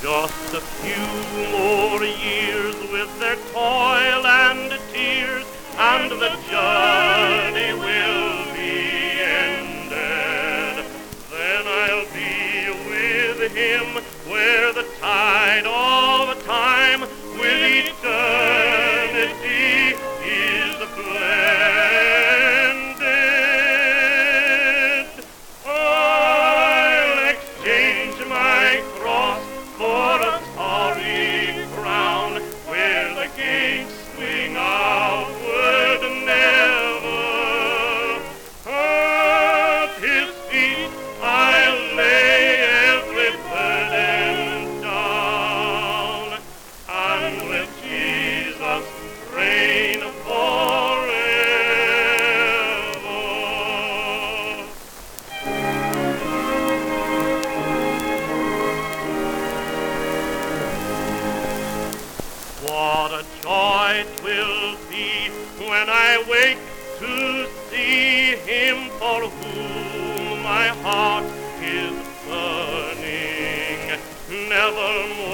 Just a few more years with their toil and tears, and the journey will be ended. Then I'll be with him where the tide of time with eternity is blended. I'll exchange my cross for a starry crown, where the gates swing outward never. At his feet I'll lay every burden down, and with Jesus reign forever. What a joy 'twill be when I wake to see him for whom my heart is burning. Nevermore